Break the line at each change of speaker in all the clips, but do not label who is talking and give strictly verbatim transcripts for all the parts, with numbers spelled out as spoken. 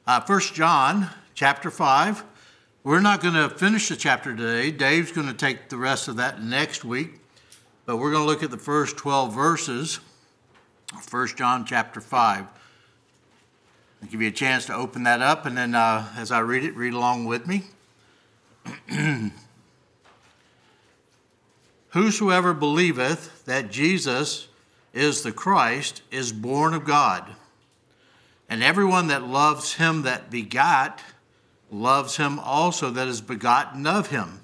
Uh, First John chapter five. We're not going to finish the chapter today. Dave's going to take the rest of that next week. But we're going to look at the first twelve verses. First John chapter five. I'll give you a chance to open that up, and then uh, as I read it, read along with me. Whosoever believeth that Jesus is the Christ is born of God. And everyone that loves him that begot loves him also that is begotten of him.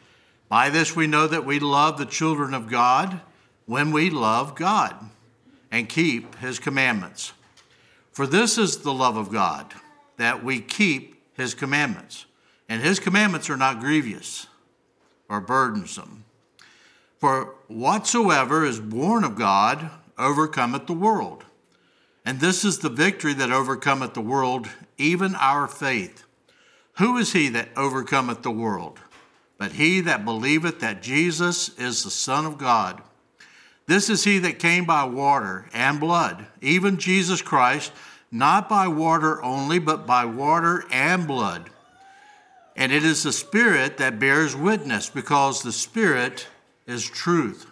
By this we know that we love the children of God, when we love God and keep his commandments. For this is the love of God, that we keep his commandments. And his commandments are not grievous or burdensome. For whatsoever is born of God overcometh the world. And this is the victory that overcometh the world, even our faith. Who is he that overcometh the world? But he that believeth that Jesus is the Son of God. This is he that came by water and blood, even Jesus Christ, not by water only, but by water and blood. And it is the Spirit that bears witness, because the Spirit is truth.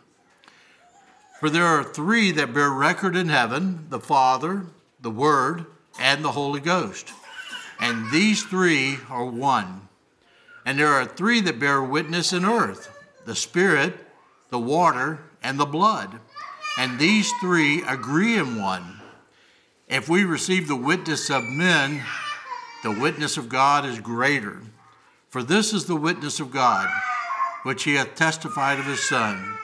For there are three that bear record in heaven, the Father, the Word, and the Holy Ghost. And these three are one. And there are three that bear witness in earth, the Spirit, the water, and the blood. And these three agree in one. If we receive the witness of men, the witness of God is greater. For this is the witness of God, which he hath testified of his Son.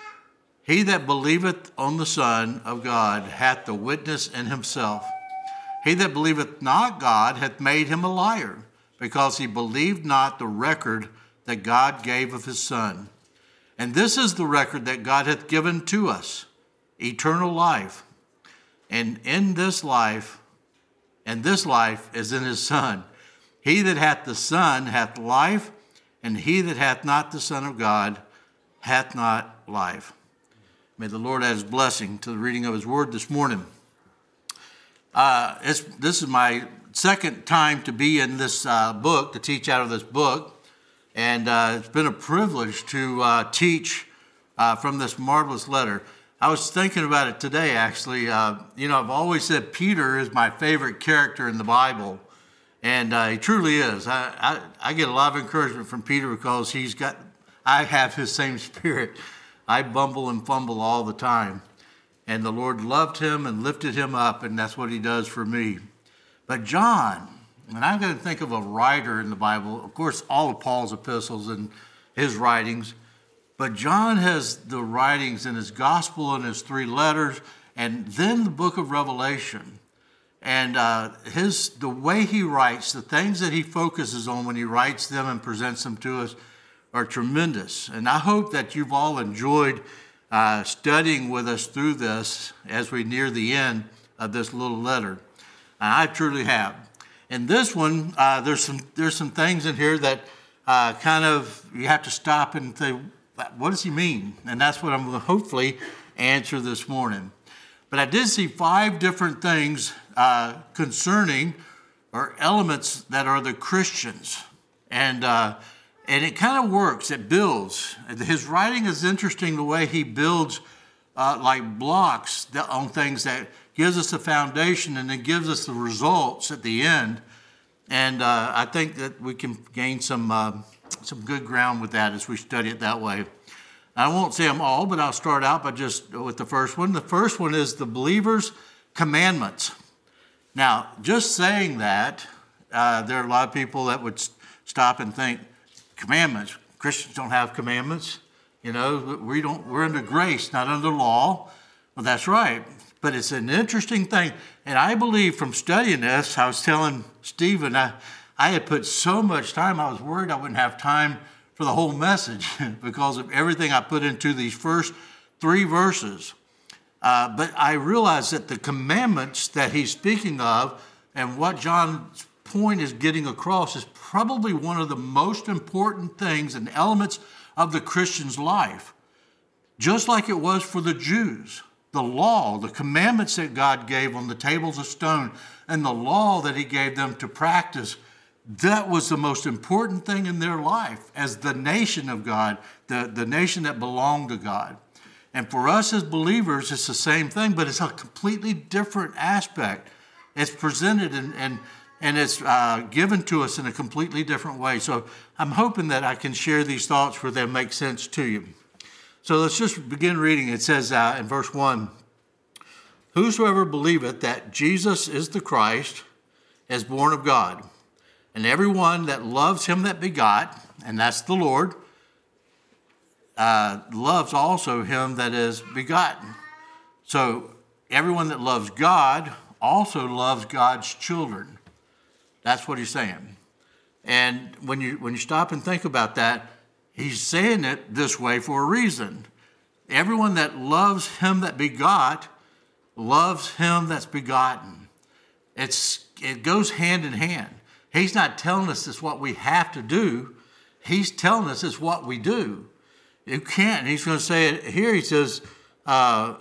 He that believeth on the Son of God hath the witness in himself. He that believeth not God hath made him a liar, because he believed not the record that God gave of his Son. And this is the record that God hath given to us, eternal life. And in this life, and this life is in his Son. He that hath the Son hath life, and he that hath not the Son of God hath not life. May the Lord add his blessing to the reading of his word this morning. Uh, it's, this is my second time to be in this uh, book, to teach out of this book. And uh, it's been a privilege to uh, teach uh, from this marvelous letter. I was thinking about it today, actually. Uh, you know, I've always said Peter is my favorite character in the Bible. And uh, he truly is. I, I, I get a lot of encouragement from Peter because he's got, I have his same spirit. I bumble and fumble all the time. And the Lord loved him and lifted him up, and that's what he does for me. But John, and I'm going to think of a writer in the Bible, of course, all of Paul's epistles and his writings, but John has the writings in his gospel and his three letters, and then the book of Revelation. And uh, his the way he writes, the things that he focuses on when he writes them and presents them to us are tremendous. And I hope that you've all enjoyed uh, studying with us through this as we near the end of this little letter. And I truly have. In this one, uh, there's some there's some things in here that uh, kind of you have to stop and say, what does he mean? And that's what I'm going to hopefully answer this morning. But I did see five different things uh, concerning or elements that are the Christians. And uh, and it kind of works. It builds. His writing is interesting the way he builds uh, like blocks that, on things that gives us a foundation and then gives us the results at the end. And uh, I think that we can gain some uh, some good ground with that as we study it that way. I won't say them all, but I'll start out by just with the first one. The first one is the believer's commandments. Now, just saying that, uh, there are a lot of people that would stop and think, commandments? Christians don't have commandments. You know, we don't. We're under grace, not under law. Well, that's right. But it's an interesting thing. And I believe from studying this, I was telling Stephen, I, I had put so much time, I was worried I wouldn't have time for the whole message because of everything I put into these first three verses. Uh, but I realized that the commandments that he's speaking of and what John's point is getting across is probably one of the most important things and elements of the Christian's life, just like it was for the Jews. the law, the commandments that God gave on the tables of stone, and the law that he gave them to practice, that was the most important thing in their life as the nation of God, the, the nation that belonged to God. And for us as believers, it's the same thing, but it's a completely different aspect. It's presented and, and, and it's uh, given to us in a completely different way. So I'm hoping that I can share these thoughts where they make sense to you. So let's just begin reading. It says uh, in verse one, whosoever believeth that Jesus is the Christ is born of God. And everyone that loves him that begot, and that's the Lord, uh, loves also him that is begotten. So everyone that loves God also loves God's children. That's what he's saying. And when you when you stop and think about that, he's saying it this way for a reason. Everyone that loves him that begot loves him that's begotten. It's it goes hand in hand. He's not telling us it's what we have to do. He's telling us it's what we do. You can't. And he's going to say it here. He says, uh,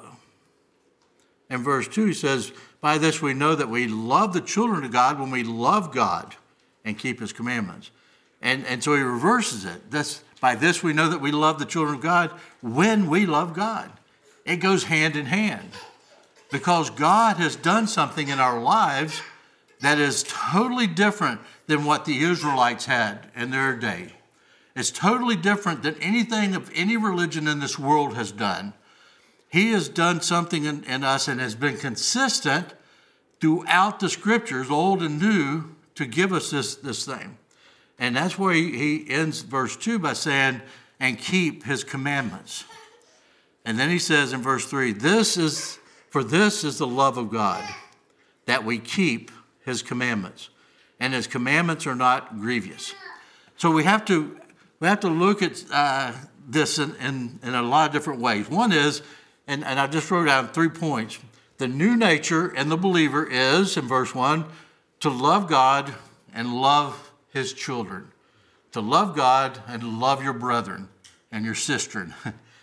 in verse two, he says, by this we know that we love the children of God when we love God and keep his commandments. And, and so he reverses it. This, by this we know that we love the children of God when we love God. It goes hand in hand. Because God has done something in our lives that is totally different than what the Israelites had in their day. It's totally different than anything of any religion in this world has done. He has done something in, in us and has been consistent throughout the scriptures, old and new, to give us this, this thing. And that's where he, he ends verse two by saying, and keep his commandments. And then he says in verse three, this is, for this is the love of God, that we keep his commandments, and his commandments are not grievous. So we have to we have to look at uh, this in, in, in a lot of different ways. One is, and, and I just wrote down three points. The new nature in the believer is, in verse one, to love God and love his children. To love God and love your brethren and your sister.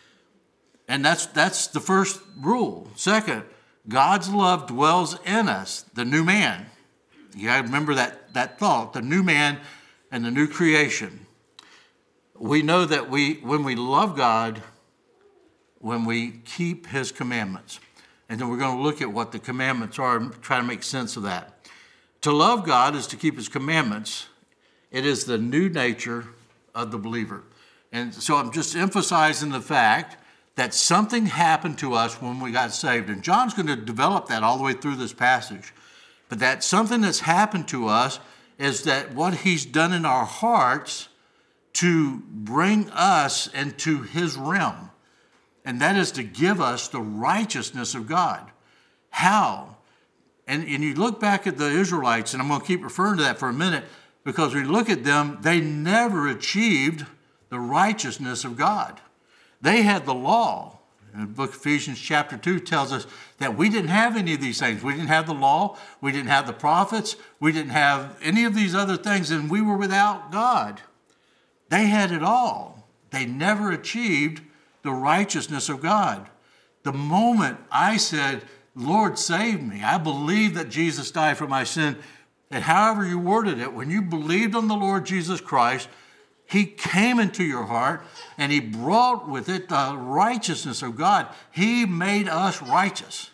And that's that's the first rule. Second, God's love dwells in us, the new man. You got to remember that, that thought, the new man and the new creation. We know that we, when we love God, when we keep his commandments. And then we're going to look at what the commandments are and try to make sense of that. To love God is to keep his commandments. It is the new nature of the believer. And so I'm just emphasizing the fact that something happened to us when we got saved. And John's going to develop that all the way through this passage. But that something that's happened to us is that what he's done in our hearts to bring us into his realm. And that is to give us the righteousness of God. How? And, and you look back at the Israelites, and I'm going to keep referring to that for a minute, because we look at them, they never achieved the righteousness of God. They had the law. And the book of Ephesians chapter two tells us that we didn't have any of these things. We didn't have the law. We didn't have the prophets. We didn't have any of these other things, and we were without God. They had it all. They never achieved the righteousness of God. The moment I said, Lord, save me, I believe that Jesus died for my sin, and however you worded it, when you believed on the Lord Jesus Christ, he came into your heart, and he brought with it the righteousness of God. He made us righteous.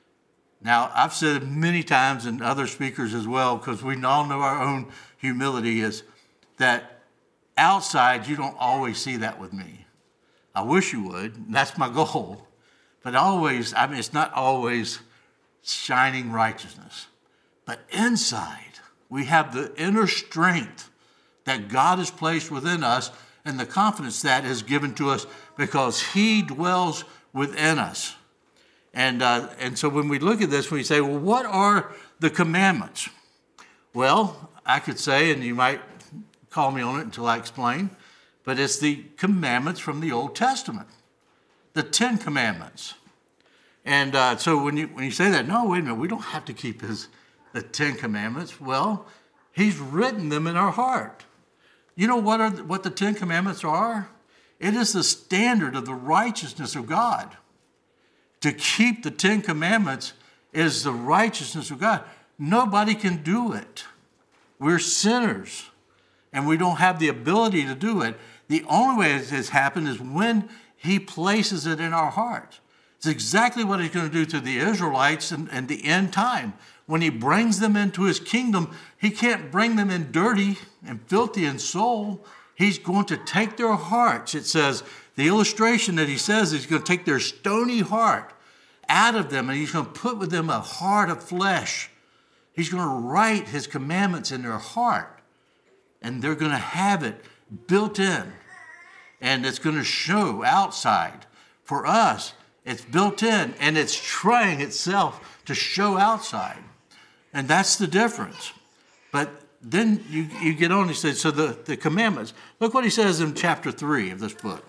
Now, I've said it many times, and other speakers as well, because we all know our own humility is that outside, you don't always see that with me. I wish you would, and that's my goal. But always, I mean, it's not always shining righteousness. But inside, we have the inner strength that God has placed within us, and the confidence that is given to us because he dwells within us. And uh, and so when we look at this, we say, well, what are the commandments? Well, I could say, and you might call me on it until I explain, but it's the commandments from the Old Testament, the Ten Commandments. And uh, so when you when you say that, no, wait a minute, we don't have to keep his the Ten Commandments. Well, he's written them in our heart. You know what are what the Ten Commandments are? It is the standard of the righteousness of God. to keep the Ten Commandments is the righteousness of God. Nobody can do it. We're sinners, and we don't have the ability to do it. The only way it has happened is when he places it in our hearts. It's exactly what he's going to do to the Israelites in, in the end time. When he brings them into his kingdom, he can't bring them in dirty and filthy in soul. He's going to take their hearts. It says, the illustration that he says is he's going to take their stony heart out of them, and he's going to put with them a heart of flesh. He's going to write his commandments in their heart, and they're going to have it built in, and it's going to show outside. For us, it's built in, and it's trying itself to show outside. And that's the difference. But then you, you get on, he says, so the, the commandments. Look what he says in chapter three of this book.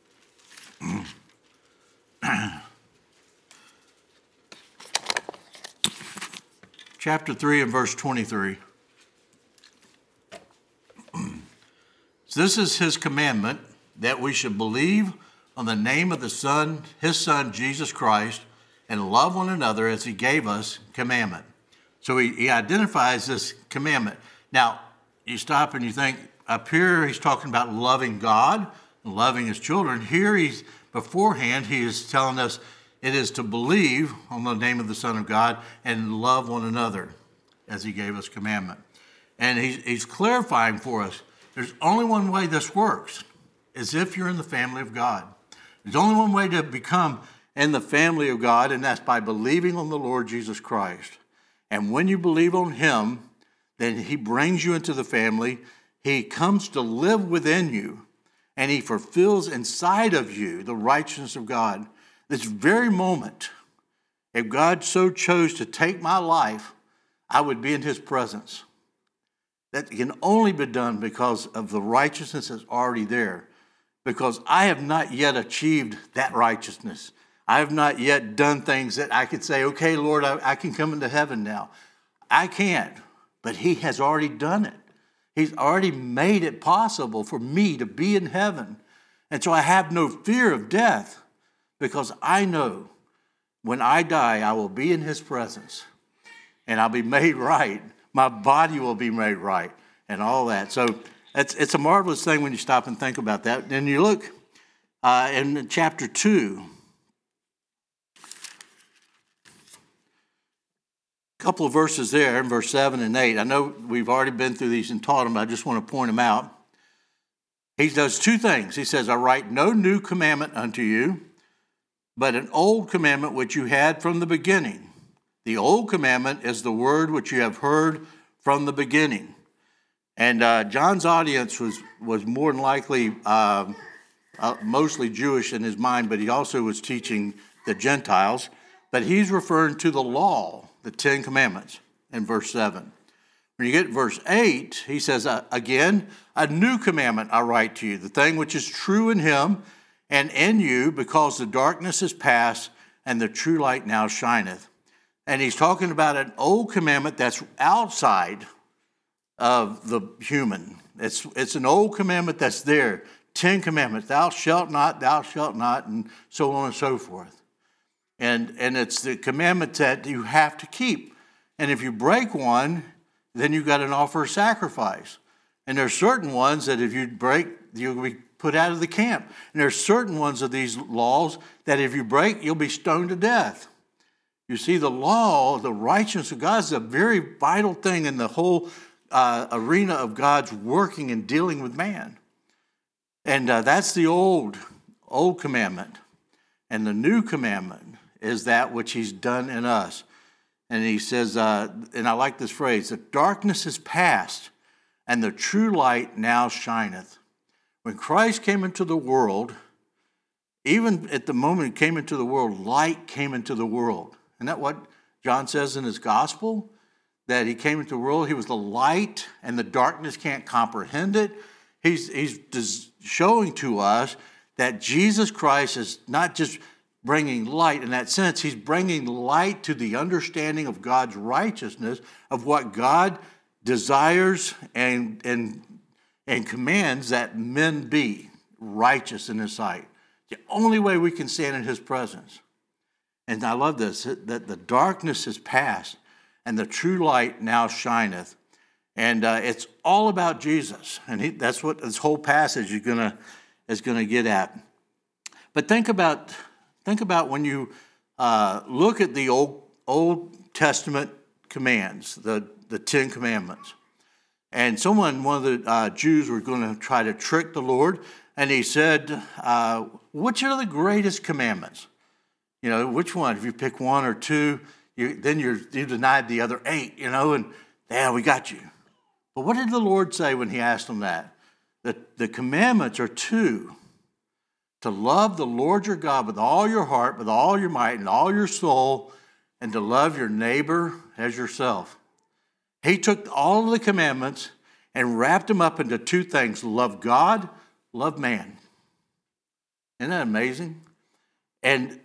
Chapter three and verse twenty-three. So this is his commandment, that we should believe on the name of the Son, his Son, Jesus Christ, and love one another as he gave us commandment. So he, he identifies this commandment. Now, you stop and you think, up here he's talking about loving God and loving his children. Here he's, beforehand, he is telling us it is to believe on the name of the Son of God and love one another as he gave us commandment. And he's, he's clarifying for us, there's only one way this works, is if you're in the family of God. There's only one way to become in the family of God, and that's by believing on the Lord Jesus Christ. And when you believe on him, then he brings you into the family. He comes to live within you, and he fulfills inside of you the righteousness of God. This very moment, if God so chose to take my life, I would be in his presence. That can only be done because of the righteousness that's already there. Because I have not yet achieved that righteousness. I have not yet done things that I could say, okay, Lord, I, I can come into heaven now. I can't, but he has already done it. He's already made it possible for me to be in heaven. And so I have no fear of death, because I know when I die, I will be in his presence, and I'll be made right. My body will be made right, and all that. So it's, it's a marvelous thing when you stop and think about that. And you look uh, in chapter two, a couple of verses there in verse seven and eight. I know we've already been through these and taught them, but I just want to point them out. He does two things. He says, I write no new commandment unto you, but an old commandment which you had from the beginning. The old commandment is the word which you have heard from the beginning. And uh, John's audience was, was more than likely uh, uh, mostly Jewish in his mind, but he also was teaching the Gentiles. But he's referring to the law, the Ten Commandments, in verse seven. When you get to verse eight, he says, uh, again, a new commandment I write to you, the thing which is true in him and in you, because the darkness is past and the true light now shineth. And he's talking about an old commandment that's outside of the human. It's, it's an old commandment that's there. Ten commandments, thou shalt not, thou shalt not, and so on and so forth. And, and it's the commandment that you have to keep. And if you break one, then you've got to offer a sacrifice. And there are certain ones that if you break, you'll be put out of the camp. And there are certain ones of these laws that if you break, you'll be stoned to death. You see, the law, the righteousness of God is a very vital thing in the whole uh, arena of God's working and dealing with man. And uh, that's the old, old commandment. And the new commandment is that which he's done in us. And he says, uh, and I like this phrase, the darkness is past and the true light now shineth. When Christ came into the world, even at the moment he came into the world, light came into the world. Isn't that what John says in his gospel? That he came into the world, he was the light, and the darkness can't comprehend it. He's, he's showing to us that Jesus Christ is not just bringing light in that sense, he's bringing light to the understanding of God's righteousness, of what God desires and, and, and commands that men be righteous in his sight. The only way we can stand in his presence. And I love this, that the darkness is past and the true light now shineth. And uh, it's all about Jesus. And he, that's what this whole passage is gonna, is gonna get at. But think about, think about when you uh, look at the Old, Old Testament commands, the, the Ten Commandments. And someone, one of the uh, Jews were going to try to trick the Lord. And he said, uh, which are the greatest commandments? You know, which one? If you pick one or two, you, then you're, you denied the other eight, you know, and yeah, we got you. But what did the Lord say when he asked them that? The, the commandments are two. To love the Lord your God with all your heart, with all your might, and all your soul, and to love your neighbor as yourself. He took all of the commandments and wrapped them up into two things. Love God, love man. Isn't that amazing? And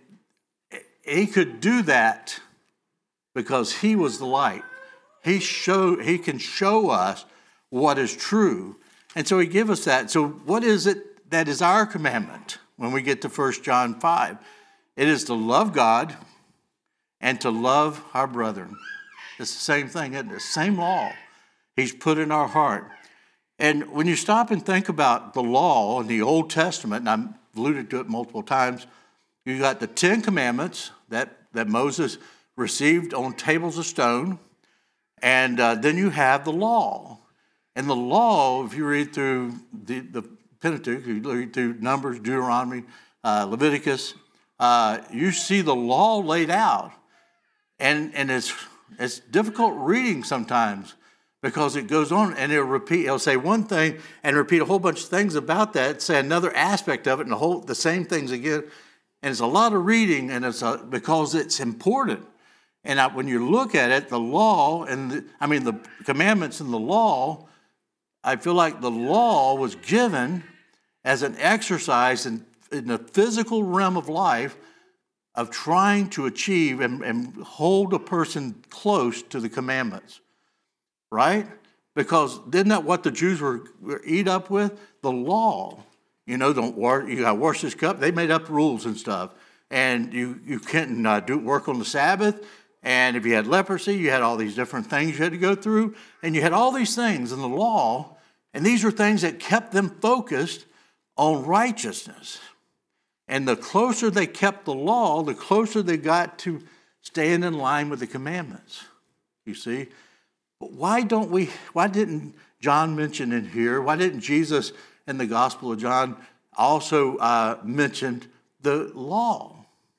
he could do that because he was the light. He show, he can show us what is true. And so he gave us that. So what is it that is our commandment when we get to First John five? It is to love God and to love our brethren. It's the same thing, isn't it? The same law he's put in our heart. And when you stop and think about the law in the Old Testament, and I've alluded to it multiple times, you got the Ten Commandments that, that Moses received on tables of stone, and uh, then you have the law. And the law, if you read through the, the Pentateuch, you read through Numbers, Deuteronomy, uh, Leviticus, uh, you see the law laid out. And, and it's, it's difficult reading sometimes because it goes on and it'll repeat, it'll say one thing and repeat a whole bunch of things about that, say another aspect of it and the whole the same things again. And it's a lot of reading, and it's a, because it's important. And I, when you look at it, the law and the, I mean the commandments and the law, I feel like the law was given as an exercise in, in the physical realm of life of trying to achieve and, and hold a person close to the commandments, right? Because isn't that what the Jews were, were eat up with? The law. You know, don't wash, you got to wash this cup. They made up rules and stuff. And you, you couldn't uh, do work on the Sabbath. And if you had leprosy, you had all these different things you had to go through. And you had all these things in the law. And these were things that kept them focused on righteousness. And the closer they kept the law, the closer they got to staying in line with the commandments. You see? But why don't we, why didn't John mention in here, why didn't Jesus in the Gospel of John also uh, mentioned the law?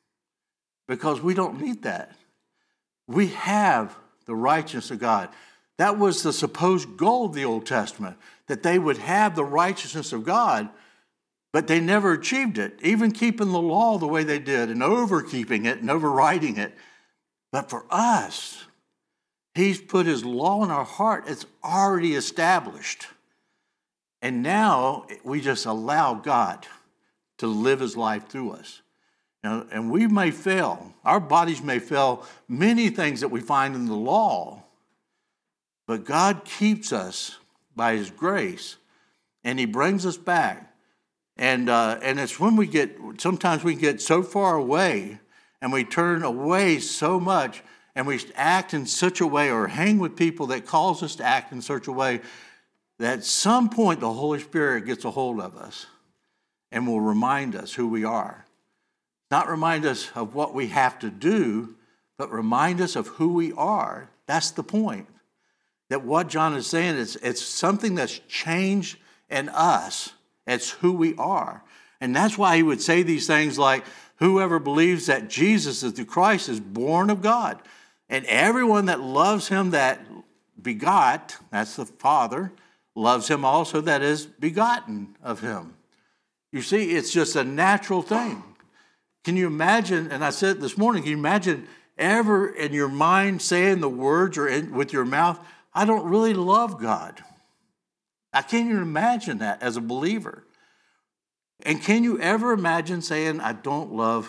Because we don't need that. We have the righteousness of God. That was the supposed goal of the Old Testament, that they would have the righteousness of God, but they never achieved it, even keeping the law the way they did and overkeeping it and overriding it. But for us, he's put his law in our heart. It's already established. And now we just allow God to live his life through us. You know, and we may fail. Our bodies may fail many things that we find in the law. But God keeps us by his grace. And he brings us back. And uh, and it's when we get, sometimes we get so far away and we turn away so much and we act in such a way or hang with people that cause us to act in such a way that at some point the Holy Spirit gets a hold of us and will remind us who we are. Not remind us of what we have to do, but remind us of who we are. That's the point. That what John is saying is it's something that's changed in us. It's who we are. And that's why he would say these things like, whoever believes that Jesus is the Christ is born of God. And everyone that loves him that begot, that's the Father, loves him also that is begotten of him. You see, it's just a natural thing. Can you imagine, and I said this morning, can you imagine ever in your mind saying the words or in, with your mouth, I don't really love God? I can't even imagine that as a believer. And can you ever imagine saying, I don't love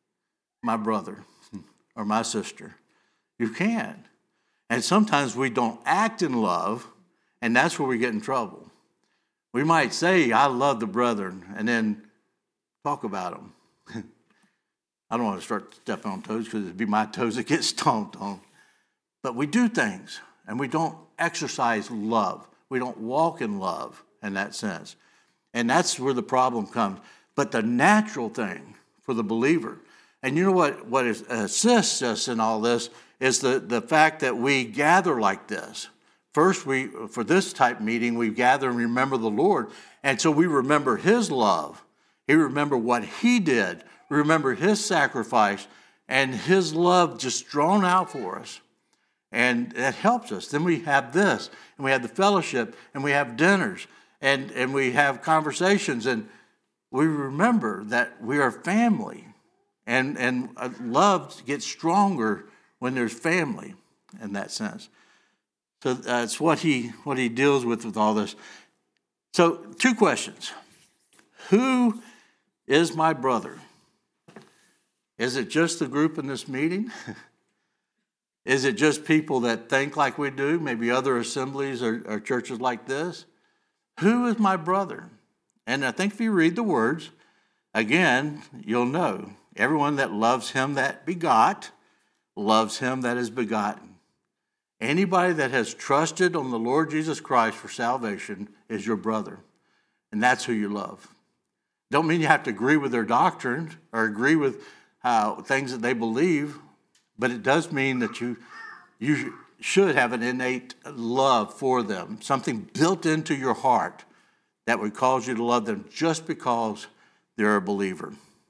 my brother or my sister? You can. And sometimes we don't act in love, and that's where we get in trouble. We might say, I love the brethren, and then talk about them. I don't want to start stepping on toes because it'd be my toes that get stomped on. But we do things, and we don't exercise love. We don't walk in love in that sense. And that's where the problem comes. But the natural thing for the believer, and you know what, what assists us in all this is the, the fact that we gather like this. First, we for this type meeting, we gather and remember the Lord. And so we remember his love. We remember what he did. We remember his sacrifice and his love just drawn out for us. And that helps us. Then we have this, and we have the fellowship, and we have dinners, and, and we have conversations, and we remember that we are family. And, and love gets stronger when there's family in that sense. So that's what he what he deals with with all this. So two questions. Who is my brother? Is it just the group in this meeting? Is it just people that think like we do, maybe other assemblies or, or churches like this? Who is my brother? And I think if you read the words, again, you'll know. Everyone that loves him that begot, loves him that is begotten. Anybody that has trusted on the Lord Jesus Christ for salvation is your brother. And that's who you love. Don't mean you have to agree with their doctrine or agree with uh, things that they believe, but it does mean that you, you should have an innate love for them, something built into your heart that would cause you to love them just because they're a believer.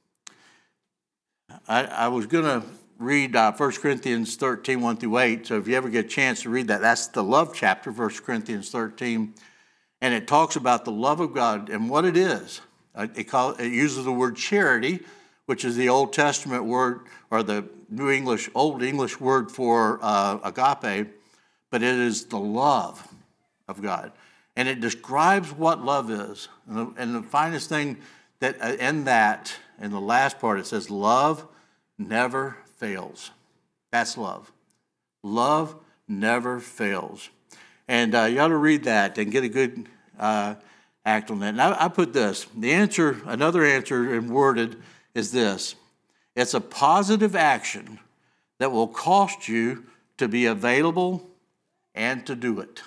I, I was going to read uh, First Corinthians thirteen, one through eight. So if you ever get a chance to read that, that's the love chapter, First Corinthians thirteen. And it talks about the love of God and what it is. Uh, it, call, it uses the word charity, which is the Old Testament word, or the New English, Old English word for uh, agape, but it is the love of God. And it describes what love is. And the, and the finest thing that uh, in that, in the last part, it says, love never fails. That's love. Love never fails. And uh, you ought to read that and get a good uh, act on that. And I, I put this. The answer, another answer and worded is this. It's a positive action that will cost you to be available and to do it.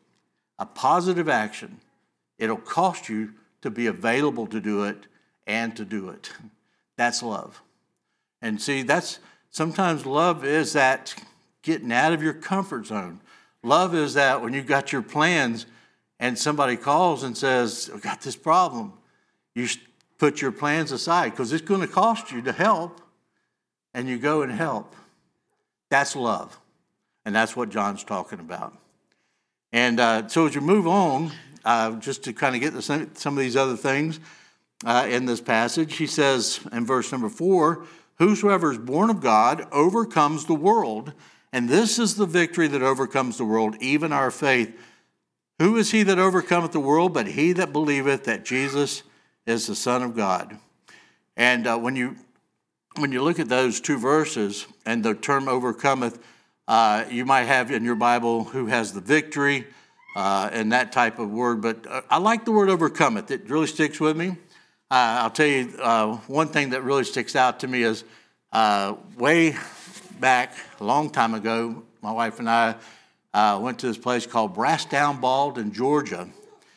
A positive action. It'll cost you to be available to do it and to do it. That's love. And see, that's sometimes love is that getting out of your comfort zone. Love is that when you've got your plans and somebody calls and says, I've got this problem, you put your plans aside because it's going to cost you to help, and you go and help. That's love. And that's what John's talking about. And uh, so as you move on, uh, just to kind of get to some, some of these other things uh, in this passage, he says in verse number four, whosoever is born of God overcomes the world, and this is the victory that overcomes the world, even our faith. Who is he that overcometh the world but he that believeth that Jesus is the Son of God? And uh, when you when you look at those two verses and the term overcometh, uh, you might have in your Bible who has the victory uh, and that type of word. But uh, I like the word overcometh. It really sticks with me. Uh, I'll tell you uh, one thing that really sticks out to me is uh, way back a long time ago, my wife and I uh, went to this place called Brass Down Bald in Georgia.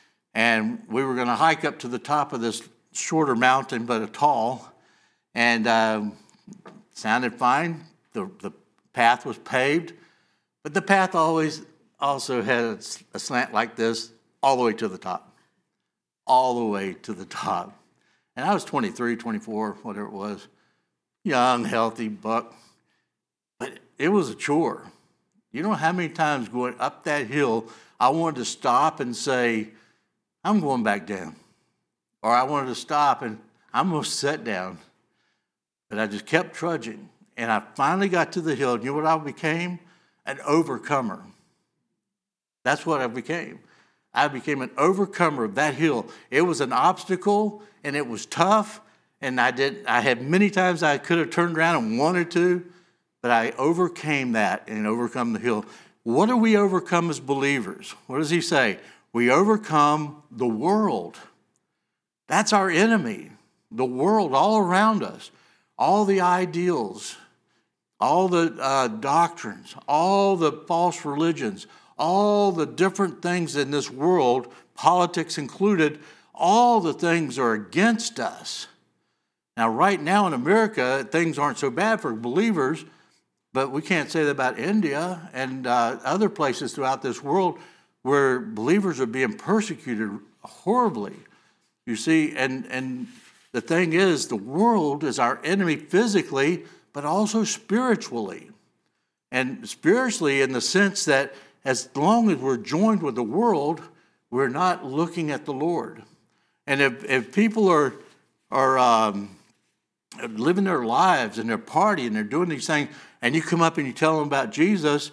And we were going to hike up to the top of this shorter mountain, but a tall. And uh, sounded fine. The, the path was paved. But the path always also had a slant like this all the way to the top. All the way to the top. And I was twenty-three, twenty-four, whatever it was. Young, healthy buck. But it was a chore. You know how many times going up that hill, I wanted to stop and say, I'm going back down. Or I wanted to stop and I'm going to sit down. But I just kept trudging. And I finally got to the hill. You know what I became? An overcomer. That's what I became. I became an overcomer of that hill. It was an obstacle, and it was tough, and I did. I had many times I could have turned around and wanted to, but I overcame that and overcome the hill. What do we overcome as believers? What does he say? We overcome the world. That's our enemy, the world all around us. all the ideals, all the uh, doctrines, all the false religions, all the different things in this world, politics included, all the things are against us. Now, right now in America, things aren't so bad for believers, but we can't say that about India and uh, other places throughout this world where believers are being persecuted horribly. You see, and, and the thing is, the world is our enemy physically, but also spiritually. And spiritually in the sense that as long as we're joined with the world, we're not looking at the Lord. And if, if people are, are um, living their lives and they're partying and they're doing these things, and you come up and you tell them about Jesus,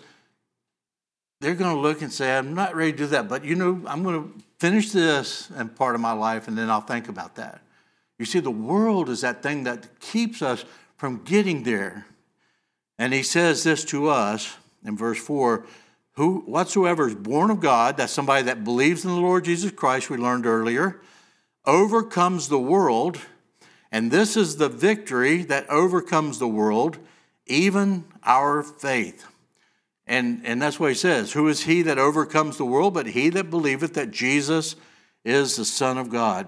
they're going to look and say, I'm not ready to do that, but you know, I'm going to finish this and part of my life, and then I'll think about that. You see, the world is that thing that keeps us from getting there. And he says this to us in verse four, Who whatsoever is born of God, that's somebody that believes in the Lord Jesus Christ, we learned earlier, overcomes the world, and this is the victory that overcomes the world, even our faith. And, and that's what he says. Who is he that overcomes the world? But he that believeth that Jesus is the Son of God.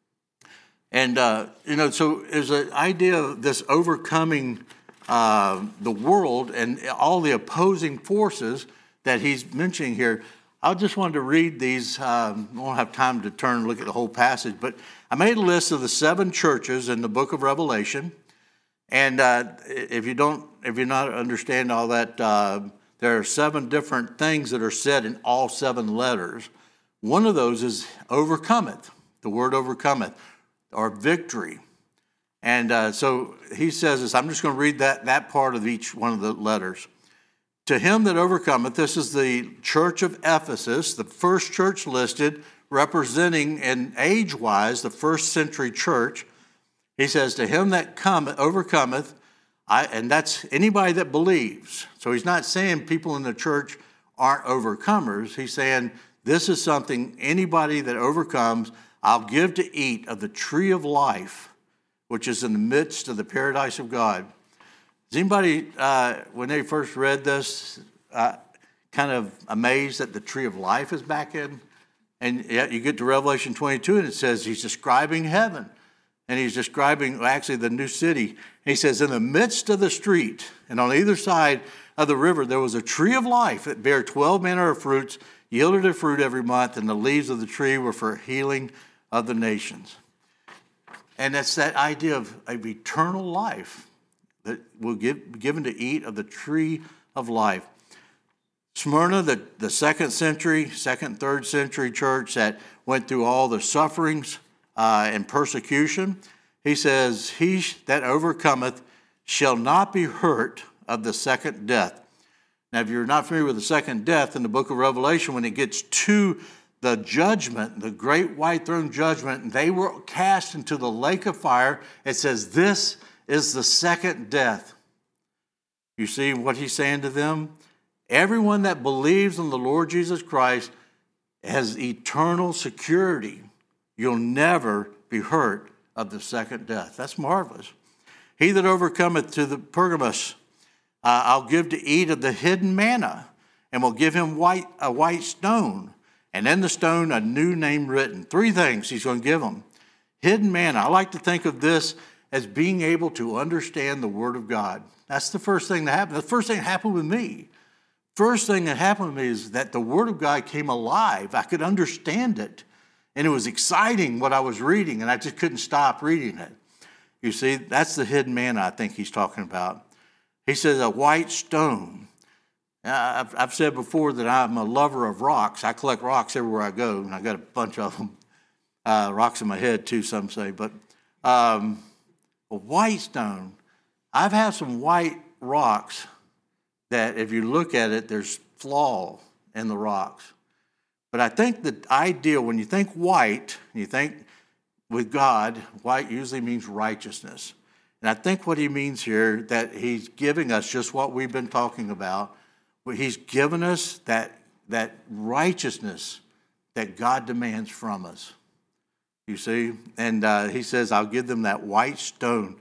And, uh, you know, so there's an idea of this overcoming uh, the world and all the opposing forces that he's mentioning here. I just wanted to read these. Um, I won't have time to turn and look at the whole passage, but I made a list of the seven churches in the book of Revelation. And uh, if you don't, if you're not understanding all that, uh, there are seven different things that are said in all seven letters. One of those is overcometh, the word overcometh, or victory. And uh, so he says this, I'm just going to read that, that part of each one of the letters. To him that overcometh, this is the church of Ephesus, the first church listed, representing in age-wise the first century church. He says, to him that cometh, overcometh, I, and that's anybody that believes. So he's not saying people in the church aren't overcomers. He's saying this is something anybody that overcomes, I'll give to eat of the tree of life, which is in the midst of the paradise of God. Is anybody, uh, when they first read this, uh, kind of amazed that the tree of life is back in? And yet you get to Revelation twenty-two and it says he's describing heaven. And he's describing actually the new city. And he says, in the midst of the street and on either side of the river, there was a tree of life that bare twelve manner of fruits, yielded a fruit every month, and the leaves of the tree were for healing of the nations. And that's that idea of, of eternal life that will give, be given to eat of the tree of life. Smyrna, the, the second century, second, third century church that went through all the sufferings uh, and persecution, he says, he that overcometh shall not be hurt of the second death. Now, if you're not familiar with the second death in the book of Revelation, when it gets to the judgment, the great white throne judgment, they were cast into the lake of fire. It says, this is the second death. You see what he's saying to them? Everyone that believes in the Lord Jesus Christ has eternal security. You'll never be hurt of the second death. That's marvelous. He that overcometh to the Pergamos, uh, I'll give to eat of the hidden manna, and will give him white a white stone, and in the stone a new name written. Three things he's going to give them. Hidden manna. I like to think of this as being able to understand the Word of God. That's the first thing that happened. The first thing that happened with me. First thing that happened to me is that the Word of God came alive. I could understand it. And it was exciting what I was reading, and I just couldn't stop reading it. You see, that's the hidden manna I think he's talking about. He says a white stone. Now, I've, I've said before that I'm a lover of rocks. I collect rocks everywhere I go, and I got a bunch of them. Uh, rocks in my head, too, some say. But um, a white stone. I've had some white rocks that if you look at it, there's flaw in the rocks. But I think the idea, when you think white, you think with God, white usually means righteousness. And I think what he means here, that he's giving us just what we've been talking about. He's given us that, that righteousness that God demands from us. You see? And uh, he says, I'll give them that white stone.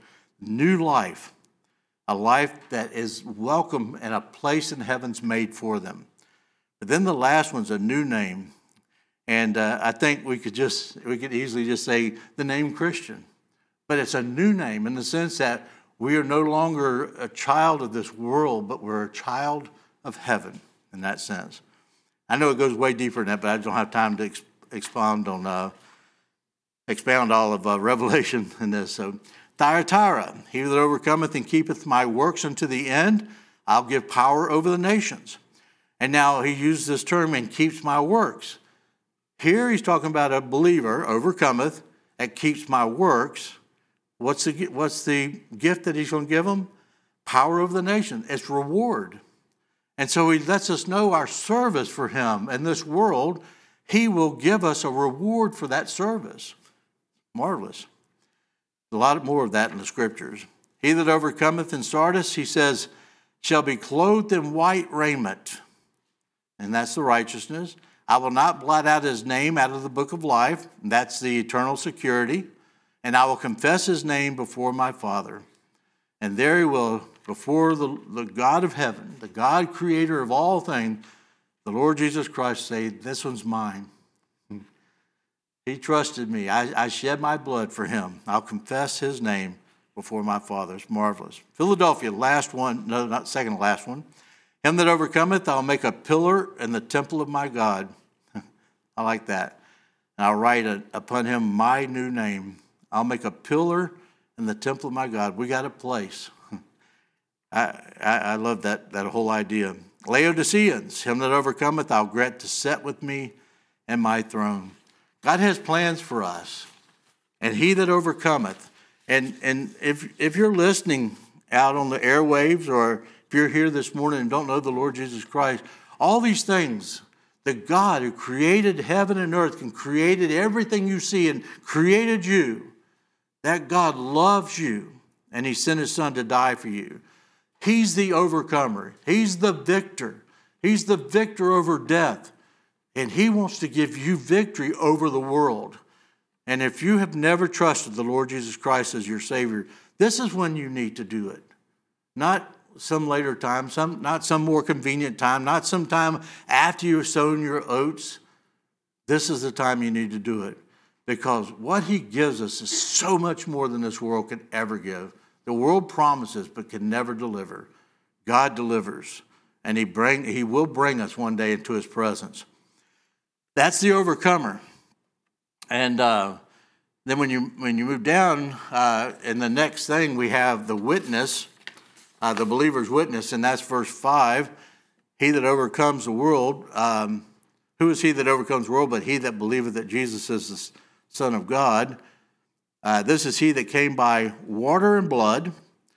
new life, a life that is welcome and a place in heaven's made for them. But then the last one's a new name. And uh, I think we could just, we could easily just say the name Christian. But it's a new name in the sense that we are no longer a child of this world, but we're a child of heaven in that sense. I know it goes way deeper than that, but I don't have time to ex- expound on, uh, expound all of uh, Revelation in this. So, Thyatira, he that overcometh and keepeth my works unto the end, I'll give power over the nations. And now he used this term, and keeps my works. Here he's talking about a believer, overcometh, that keeps my works. What's the, what's the gift that he's going to give them? Power over the nation. It's reward. And so he lets us know our service for him in this world, he will give us a reward for that service. Marvelous. A lot more of that in the scriptures. He that overcometh in Sardis, he says, shall be clothed in white raiment. And that's the righteousness. I will not blot out his name out of the book of life. That's the eternal security. And I will confess his name before my Father. And there he will, before the, the God of heaven, the God creator of all things, the Lord Jesus Christ say, this one's mine. He trusted me. I, I shed my blood for him. I'll confess his name before my Father. It's marvelous. Philadelphia, last one, no, not second to last one. Him that overcometh, I'll make a pillar in the temple of my God. I like that. And I'll write a, upon him my new name. I'll make a pillar in the temple of my God. We got a place. I, I, I love that, that whole idea. Laodiceans, him that overcometh, I'll grant to sit with me in my throne. God has plans for us. And he that overcometh. And, and if, if you're listening out on the airwaves, or if you're here this morning and don't know the Lord Jesus Christ, all these things, the God who created heaven and earth and created everything you see and created you, that God loves you and he sent his son to die for you. He's the overcomer. He's the victor. He's the victor over death. And he wants to give you victory over the world. And if you have never trusted the Lord Jesus Christ as your Savior, this is when you need to do it. Not some later time, some not some more convenient time, not some time after you've sown your oats. This is the time you need to do it. Because what he gives us is so much more than this world could ever give. The world promises but can never deliver. God delivers. And he bring he will bring us one day into his presence. That's the overcomer. And uh, then when you when you move down, uh, in the next thing we have the witness, uh, the believer's witness, and that's verse five. He that overcomes the world, um, who is he that overcomes the world but he that believeth that Jesus is the Son of God? Uh, this is he that came by water and blood,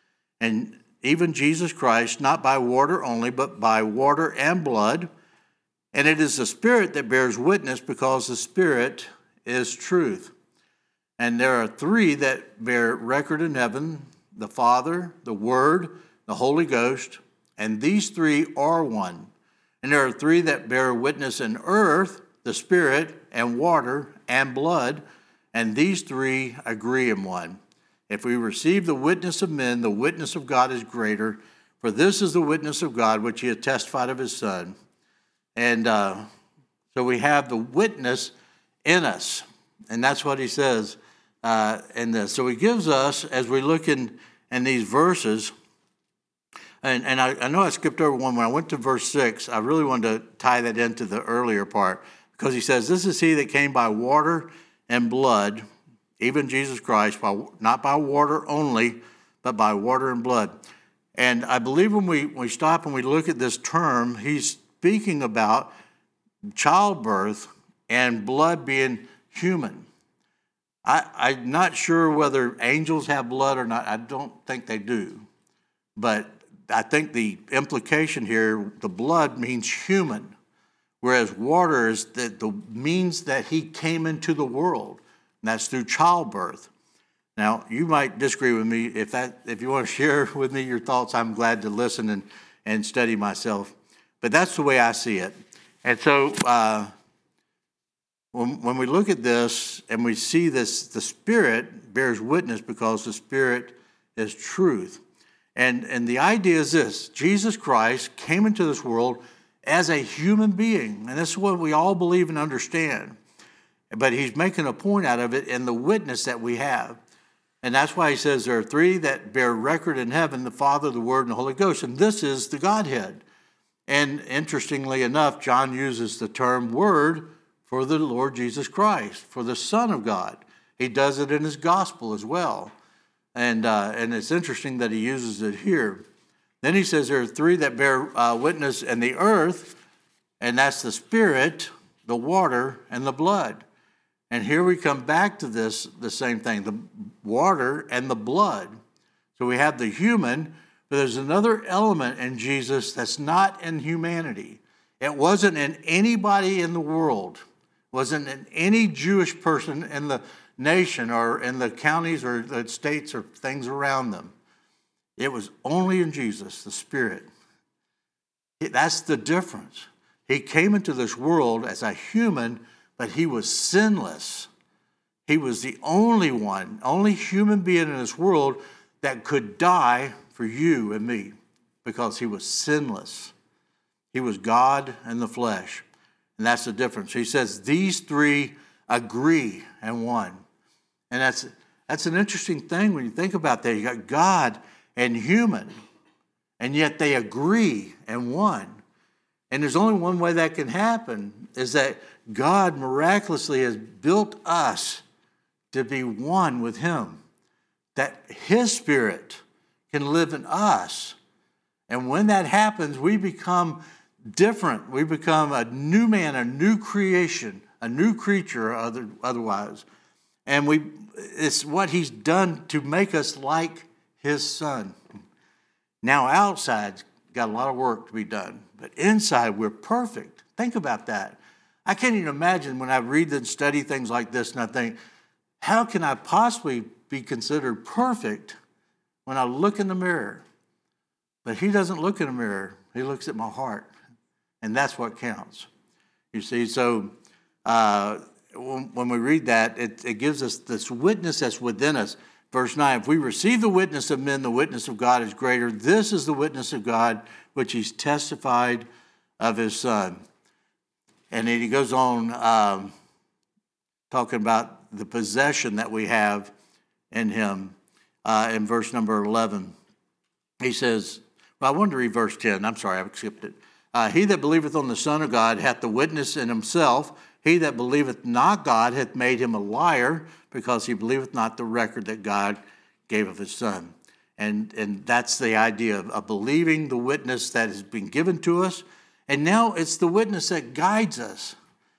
and even Jesus Christ, not by water only, but by water and blood. And it is the Spirit that bears witness, because the Spirit is truth. And there are three that bear record in heaven: the Father, the Word, the Holy Ghost. And these three are one. And there are three that bear witness in earth: the Spirit and water and blood. And these three agree in one. If we receive the witness of men, the witness of God is greater. For this is the witness of God, which he has testified of his Son. And uh, so we have the witness in us. And that's what he says uh, in this. So he gives us, as we look in, in these verses, and, and I, I know I skipped over one. When I went to verse six, I really wanted to tie that into the earlier part. Because he says, this is he that came by water and blood, even Jesus Christ, by, not by water only, but by water and blood. And I believe when we, we stop and we look at this term, he's speaking about childbirth and blood being human. I, I'm not sure whether angels have blood or not. I don't think they do. But I think the implication here, the blood means human, whereas water is the, the means that he came into the world, and that's through childbirth. Now, you might disagree with me. If that, if you want to share with me your thoughts, I'm glad to listen and, and study myself. But that's the way I see it. And so uh, when, when we look at this and we see this, the Spirit bears witness, because the Spirit is truth. And, and the idea is this: Jesus Christ came into this world as a human being. And this is what we all believe and understand. But he's making a point out of it in the witness that we have. And that's why he says there are three that bear record in heaven: the Father, the Word, and the Holy Ghost. And this is the Godhead. And interestingly enough, John uses the term Word for the Lord Jesus Christ, for the Son of God. He does it in his gospel as well. And, uh, and it's interesting that he uses it here. Then he says there are three that bear uh, witness in the earth, and that's the Spirit, the water, and the blood. And here we come back to this, the same thing, the water and the blood. So we have the human, but there's another element in Jesus that's not in humanity. It wasn't in anybody in the world. It wasn't in any Jewish person in the nation or in the counties or the states or things around them. It was only in Jesus, the Spirit. That's the difference. He came into this world as a human, but he was sinless. He was the only one, only human being in this world that could die for you and me, because he was sinless. He was God in the flesh. And that's the difference. He says these three agree in one. And that's that's an interesting thing when you think about that. You got God and human, and yet they agree in one. And there's only one way that can happen, is that God miraculously has built us to be one with him, that his Spirit can live in us. And when that happens, we become different. We become a new man, a new creation, a new creature other, otherwise. And we it's what he's done to make us like his Son. Now outside's got a lot of work to be done, but inside we're perfect. Think about that. I can't even imagine when I read and study things like this and I think, how can I possibly be considered perfect when I look in the mirror? But he doesn't look in the mirror. He looks at my heart. And that's what counts. You see, so uh, when, when we read that, it, it gives us this witness that's within us. Verse nine, if we receive the witness of men, the witness of God is greater. This is the witness of God, which he's testified of his Son. And then he goes on um, talking about the possession that we have in him uh, in verse number eleven. He says, well, I wanted to read verse ten. I'm sorry, I skipped it. Uh, he that believeth on the Son of God hath the witness in himself. He that believeth not God hath made him a liar, because he believeth not the record that God gave of his Son. And, and that's the idea of, of believing the witness that has been given to us. And now it's the witness that guides us.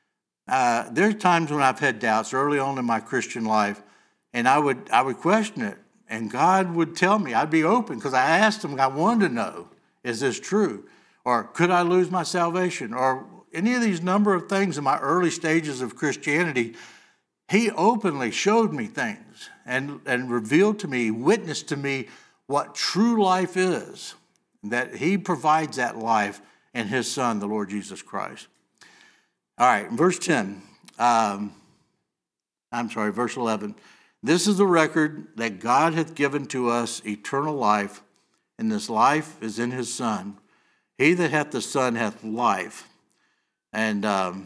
Uh, there's times when I've had doubts early on in my Christian life, and I would I would question it. And God would tell me, I'd be open, because I asked him, I wanted to know, is this true? Or could I lose my salvation? Or any of these number of things in my early stages of Christianity. He openly showed me things and, and revealed to me, witnessed to me what true life is, that he provides that life in his Son, the Lord Jesus Christ. All right, verse ten. Um, I'm sorry, verse eleven. This is the record that God hath given to us eternal life, and this life is in his Son. He that hath the Son hath life, and um,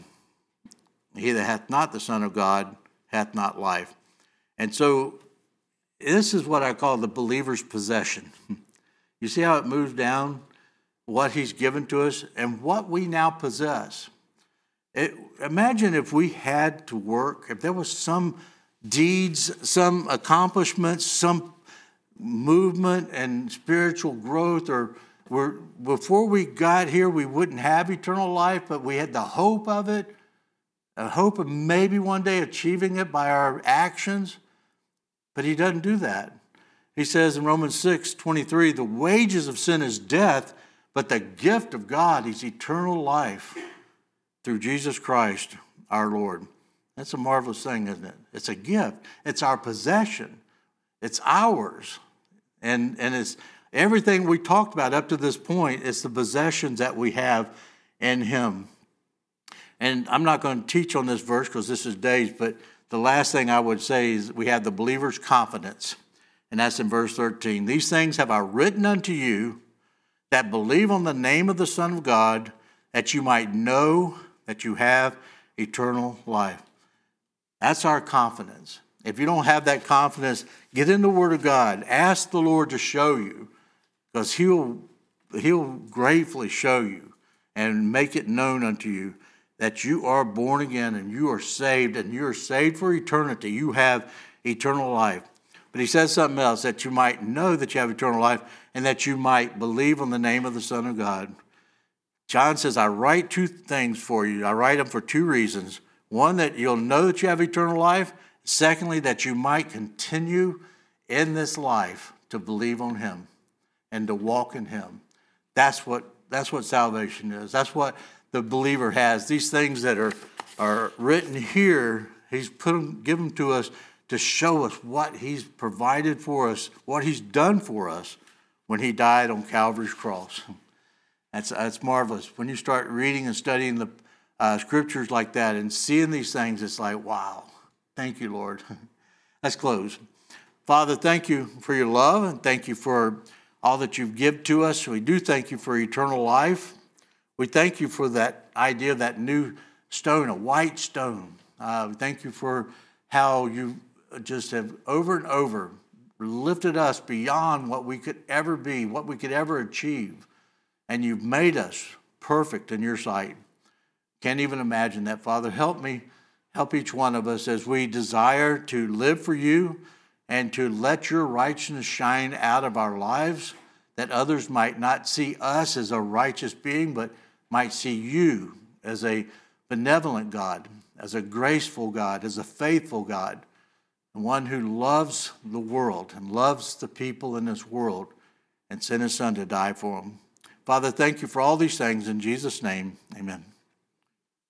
he that hath not the Son of God hath not life. And so this is what I call the believer's possession. You see how it moves down? What he's given to us and what we now possess. It, imagine if we had to work, if there was some deeds, some accomplishments, some movement and spiritual growth, or we're, before we got here, we wouldn't have eternal life, but we had the hope of it, a hope of maybe one day achieving it by our actions. But he doesn't do that. He says in Romans six twenty-three, the wages of sin is death, but the gift of God is eternal life through Jesus Christ our Lord. That's a marvelous thing, isn't it? It's a gift. It's our possession. It's ours. And, and it's everything we talked about up to this point. It's the possessions that we have in him. And I'm not going to teach on this verse because this is days, but the last thing I would say is we have the believer's confidence. And that's in verse thirteen. These things have I written unto you that believe on the name of the Son of God, that you might know that you have eternal life. That's our confidence. If you don't have that confidence, get in the Word of God. Ask the Lord to show you, because he'll, he'll gratefully show you and make it known unto you that you are born again and you are saved, and you are saved for eternity. You have eternal life. But he says something else, that you might know that you have eternal life and that you might believe on the name of the Son of God. John says, I write two things for you. I write them for two reasons. One, that you'll know that you have eternal life. Secondly, that you might continue in this life to believe on him and to walk in him. That's what, that's what salvation is. That's what the believer has. These things that are, are written here, he's put them, given them to us to show us what he's provided for us, what he's done for us when he died on Calvary's cross. That's, that's marvelous. When you start reading and studying the uh, scriptures like that and seeing these things, it's like, wow, thank you, Lord. Let's close. Father, thank you for your love, and thank you for all that you've given to us. We do thank you for eternal life. We thank you for that idea of that new stone, a white stone. Uh, we thank you for how you just have over and over lifted us beyond what we could ever be, what we could ever achieve. And you've made us perfect in your sight. Can't even imagine that, Father. Help me, help each one of us as we desire to live for you and to let your righteousness shine out of our lives, that others might not see us as a righteous being, but might see you as a benevolent God, as a graceful God, as a faithful God, and one who loves the world and loves the people in this world and sent his Son to die for them. Father, thank you for all these things. In Jesus' name, amen.